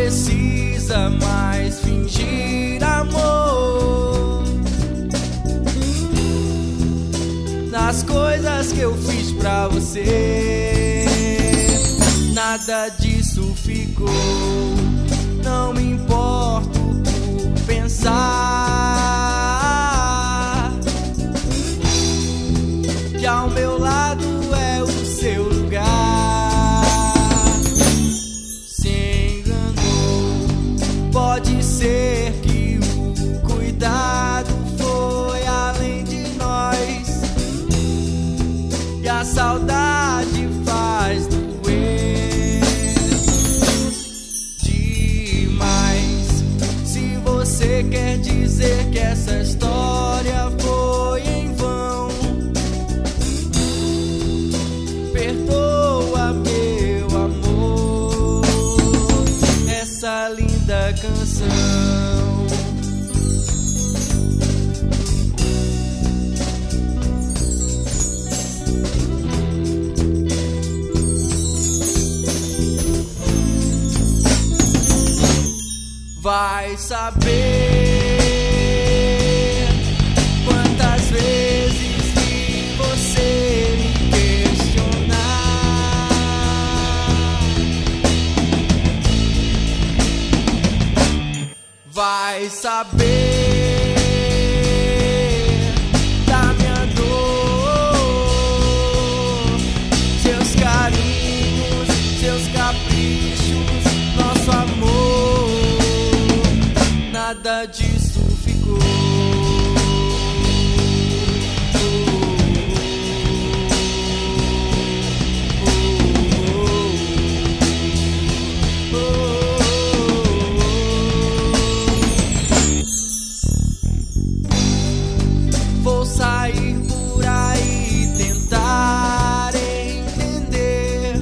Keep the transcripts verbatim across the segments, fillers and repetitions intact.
precisa mais fingir amor nas coisas que eu fiz pra você. Nada disso ficou. Não me importo por pensar que ao meu lado é o seu lugar. Se enganou, pode ser que o cuidado foi além de nós, e a saudade faz doer demais. Se você quer dizer que essa história foi em vão, perdoa, meu amor, essa linda canção. Vai saber quantas vezes vi você me questionar. Vai saber da minha dor, seus carinhos, seus caprichos, nosso amor. Nada disso ficou. Vou sair por aí, tentar entender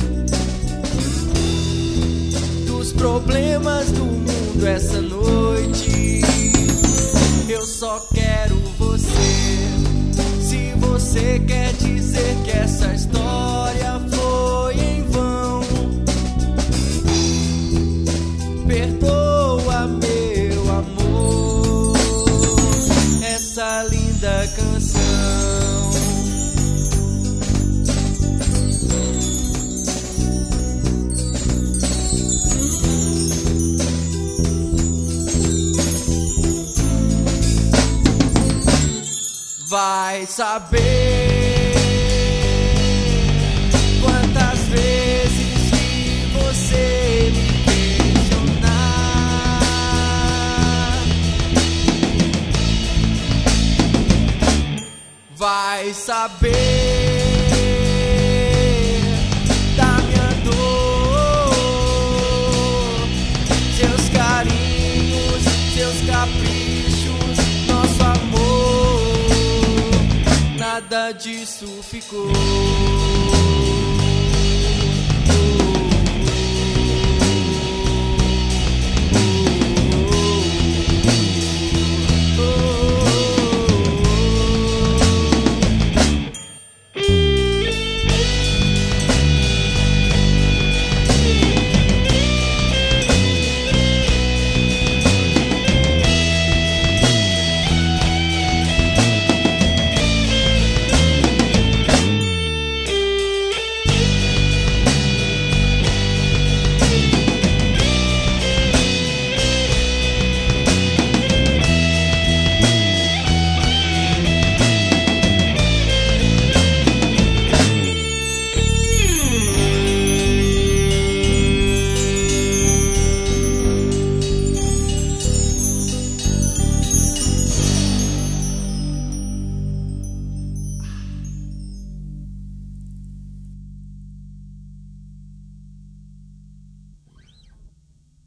dos problemas do mundo essa noite. Eu só quero você. Se você quer dizer que essa história foi em vão, perdoa, meu amor, essa linda canção. Vai saber quantas vezes vi você me questionar. Vai saber da minha dor, seus carinhos, seus caprichos, nosso amor. Nada disso ficou.